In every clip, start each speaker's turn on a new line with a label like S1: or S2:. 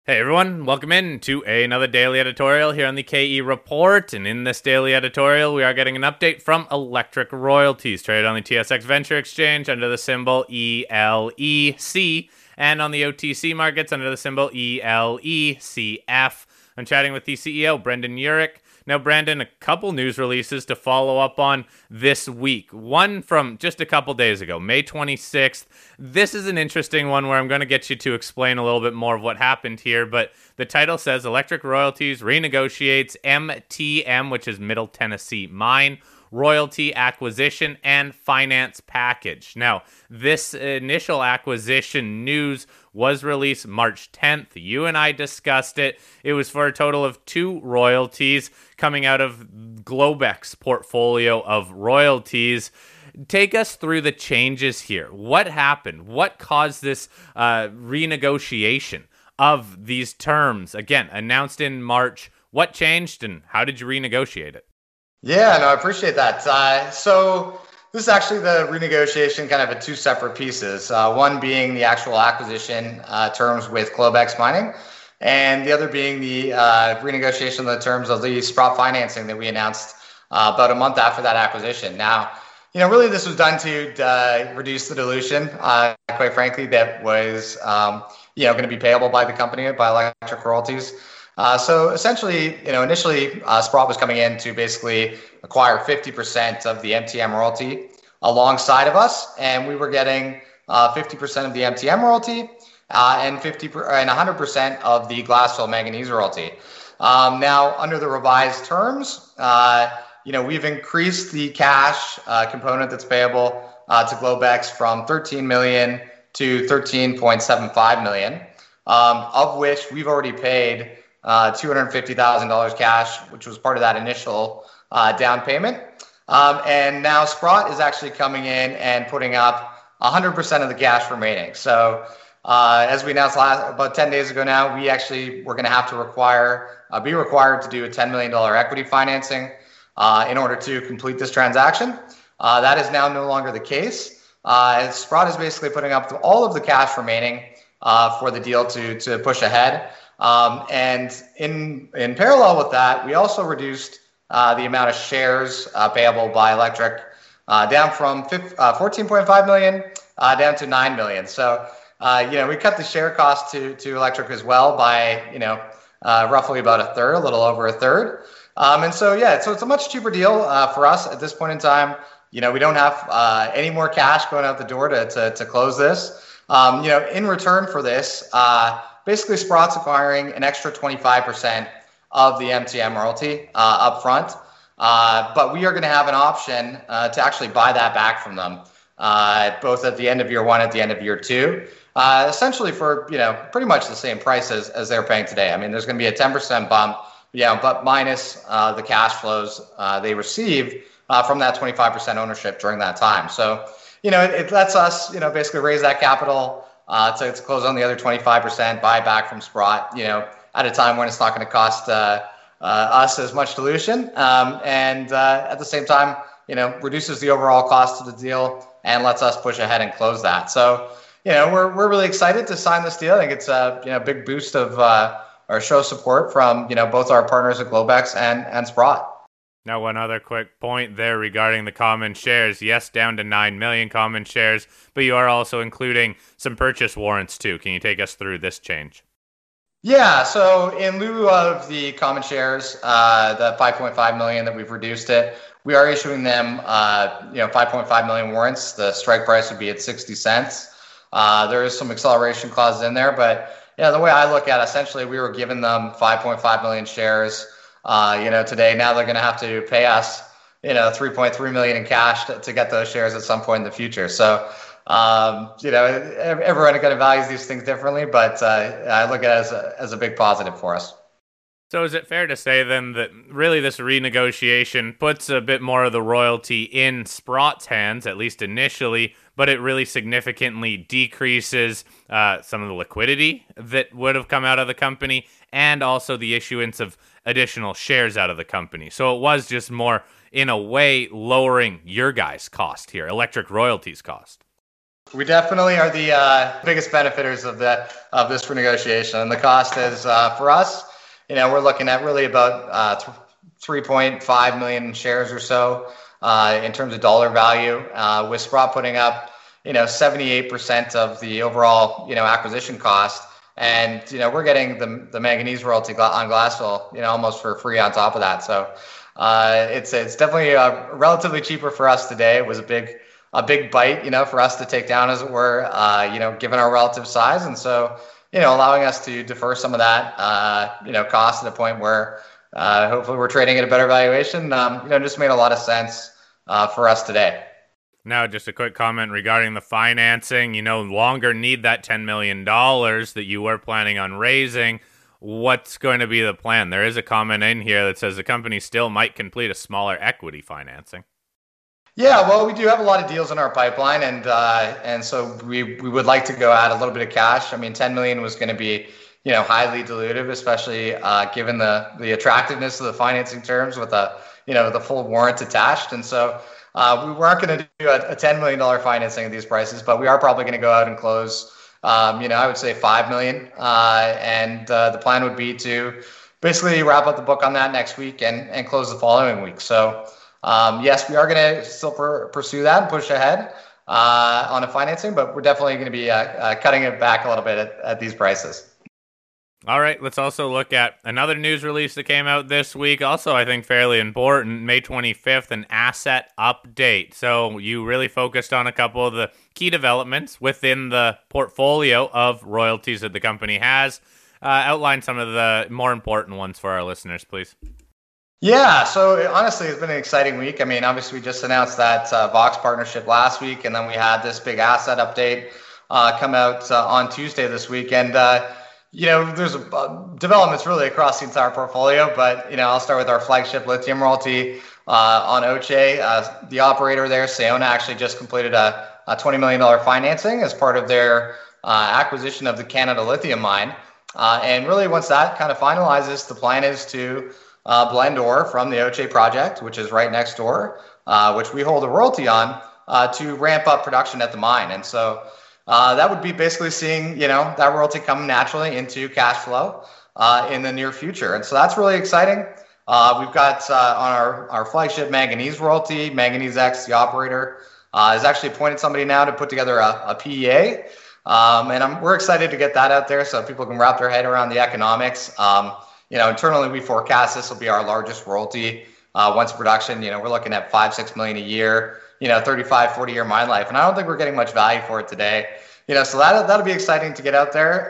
S1: Hey everyone, welcome in to another daily editorial here on the KE Report. And in this daily editorial, we are getting an update from Electric Royalties, traded on the TSX Venture Exchange under the symbol ELEC, and on the OTC markets under the symbol ELECF. I'm chatting with the CEO, Brendan Urick. Now, Brandon, a couple news releases to follow up on this week. One from just a couple days ago, May 26th. This is an interesting one where I'm going to get you to explain a little bit more of what happened here, but the title says Electric Royalties renegotiates MTM, which is Middle Tennessee Mine, royalty acquisition and finance package. Now, this initial acquisition news was released March 10th. You and I discussed it. It was for a total of 2 royalties coming out of Globex portfolio of royalties. Take us through the changes here. What happened? What caused this renegotiation of these terms? Again, announced in March. What changed and how did you renegotiate it?
S2: Yeah, no, I appreciate that. So this is actually the renegotiation kind of in 2 separate pieces. One being the actual acquisition terms with Globex Mining, and the other being the renegotiation of the terms of the Sprott financing that we announced about a month after that acquisition. Now, really this was done to reduce the dilution, quite frankly, that was, going to be payable by the company, by Electric Royalties. So essentially, initially Sprott was coming in to basically acquire 50% of the MTM royalty alongside of us, and we were getting 50% of the MTM royalty and 100% of the Glassville manganese royalty. Now, under the revised terms, we've increased the cash component that's payable to Globex from $13 million to $13.75 million, of which we've already paid $250,000 cash, which was part of that initial down payment. And now Sprott is actually coming in and putting up 100% of the cash remaining. So as we announced about 10 days ago now, we're going to have to be required to do a $10 million equity financing in order to complete this transaction. That is now no longer the case. Sprott is basically putting up all of the cash remaining for the deal to push ahead. And in parallel with that, we also reduced the amount of shares payable by Electric down from 14.5 million down to 9 million. So, we cut the share cost to Electric as well by, roughly about a third, a little over a third. So it's a much cheaper deal for us at this point in time. We don't have any more cash going out the door to close this. In return for this, basically, Sprott's acquiring an extra 25% of the MTM royalty up front. But we are going to have an option to actually buy that back from them, both at the end of year 1, at the end of year 2, essentially for, pretty much the same price as they're paying today. I mean, there's going to be a 10% bump, but minus the cash flows they receive from that 25% ownership during that time. So, it lets us, basically raise that capital to close on the other 25%, buy back from Sprott, at a time when it's not going to cost us as much dilution, and at the same time, reduces the overall cost of the deal and lets us push ahead and close that. So, we're really excited to sign this deal. I think it's a big boost of our show support from both our partners at Globex and Sprott.
S1: Now, one other quick point there regarding the common shares. Yes, down to 9 million common shares, but you are also including some purchase warrants too. Can you take us through this change?
S2: Yeah, so in lieu of the common shares, the 5.5 million that we've reduced it, we are issuing them, 5.5 million warrants. The strike price would be at 60 cents. There is some acceleration clauses in there, but the way I look at it, essentially, we were giving them 5.5 million shares. Today, now they're going to have to pay us, 3.3 million in cash to get those shares at some point in the future. So, everyone kind of values these things differently, but I look at it as a big positive for us.
S1: So is it fair to say then that really this renegotiation puts a bit more of the royalty in Sprott's hands, at least initially, but it really significantly decreases some of the liquidity that would have come out of the company and also the issuance of additional shares out of the company. So it was just more, in a way, lowering your guys' cost here, Electric Royalties' cost.
S2: We definitely are the biggest benefiters of this renegotiation, and the cost is for us. We're looking at really about 3.5 million shares or so in terms of dollar value, with Sprott putting up 78% of the overall acquisition cost, and we're getting the manganese royalty on Glassville almost for free on top of that. So it's definitely relatively cheaper for us today. It was a big bite, for us to take down, as it were, given our relative size. And so, allowing us to defer some of that, cost to the point where hopefully we're trading at a better valuation, just made a lot of sense for us today.
S1: Now, just a quick comment regarding the financing. You no longer need that $10 million that you were planning on raising. What's going to be the plan? There is a comment in here that says the company still might complete a smaller equity financing.
S2: Yeah, well, we do have a lot of deals in our pipeline, and so we would like to go add a little bit of cash. I mean, 10 million was going to be highly dilutive, especially given the attractiveness of the financing terms with the full warrant attached. And so we weren't going to do a $10 million financing at these prices, but we are probably going to go out and close I would say 5 million, and the plan would be to basically wrap up the book on that next week and close the following week. So yes, we are going to still pursue that and push ahead on a financing, but we're definitely going to be cutting it back a little bit at these prices.
S1: All right, let's also look at another news release that came out this week. Also, I think fairly important, May 25th, an asset update. So you really focused on a couple of the key developments within the portfolio of royalties that the company has. Outline some of the more important ones for our listeners, please.
S2: Yeah, so honestly, it's been an exciting week. I mean, obviously, we just announced that Vox partnership last week, and then we had this big asset update come out on Tuesday this week. And there's developments really across the entire portfolio, but I'll start with our flagship lithium royalty on Oche. The operator there, Sayona, actually just completed a $20 million financing as part of their acquisition of the Canada Lithium mine. And really, once that kind of finalizes, the plan is to blend ore from the Oche project, which is right next door, which we hold a royalty on, to ramp up production at the mine. And so that would be basically seeing, that royalty come naturally into cash flow in the near future. And so that's really exciting. We've got on our flagship manganese royalty, Manganese X, the operator, has actually appointed somebody now to put together a PEA. And we're excited to get that out there so people can wrap their head around the economics. Internally, we forecast this will be our largest royalty once production. We're looking at 5-6 million a year, 35-40-year mine life. And I don't think we're getting much value for it today. So that'll be exciting to get out there.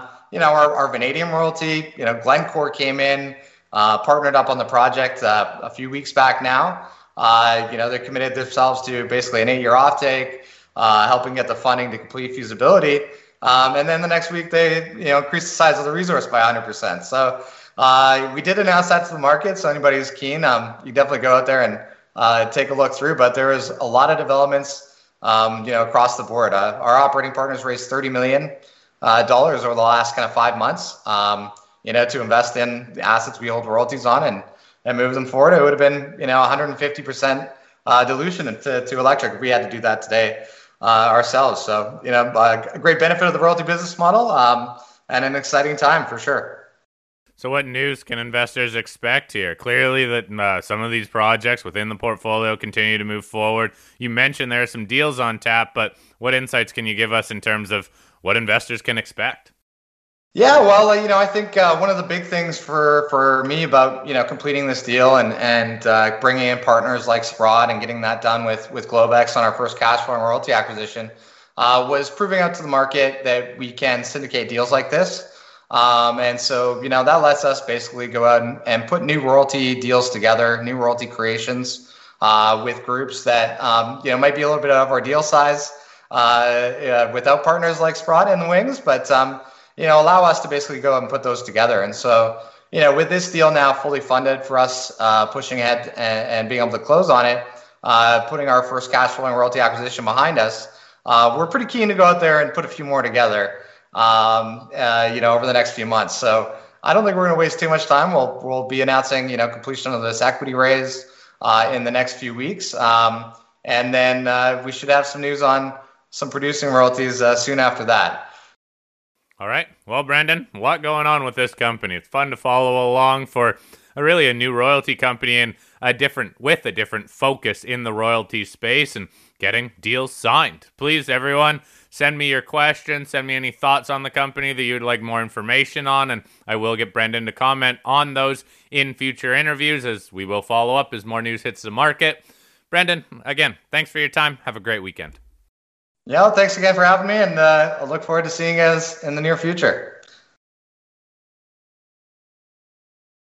S2: Our vanadium royalty, Glencore came in, partnered up on the project a few weeks back now. They committed themselves to basically an 8-year offtake, helping get the funding to complete feasibility. And then the next week they increased the size of the resource by 100%. So we did announce that to the market. So anybody who's keen, you definitely go out there and take a look through. But there is a lot of developments, across the board. Our operating partners raised $30 million over the last kind of 5 months, to invest in the assets we hold royalties on and move them forward. It would have been 150% dilution to Electric if we had to do that today ourselves. So a great benefit of the royalty business model, and an exciting time for sure.
S1: So what news can investors expect here? Clearly that some of these projects within the portfolio continue to move forward. You mentioned there are some deals on tap, but what insights can you give us in terms of what investors can expect?
S2: Yeah, well, I think one of the big things for me about completing this deal and bringing in partners like Sprott and getting that done with Globex on our first cash flowing royalty acquisition was proving out to the market that we can syndicate deals like this. And so that lets us basically go out and put new royalty deals together, new royalty creations with groups that might be a little bit out of our deal size without partners like Sprott in the wings, but allow us to basically go and put those together. And so, with this deal now fully funded for us, pushing ahead and being able to close on it, putting our first cash flowing royalty acquisition behind us, we're pretty keen to go out there and put a few more together, over the next few months. So I don't think we're going to waste too much time. We'll be announcing, completion of this equity raise in the next few weeks. And then we should have some news on some producing royalties soon after that.
S1: All right. Well, Brendan, a lot going on with this company. It's fun to follow along for a new royalty company and with a different focus in the royalty space and getting deals signed. Please, everyone, send me your questions. Send me any thoughts on the company that you'd like more information on, and I will get Brendan to comment on those in future interviews, as we will follow up as more news hits the market. Brendan, again, thanks for your time. Have a great weekend.
S2: Yeah, thanks again for having me, and I look forward to seeing you guys in the near future.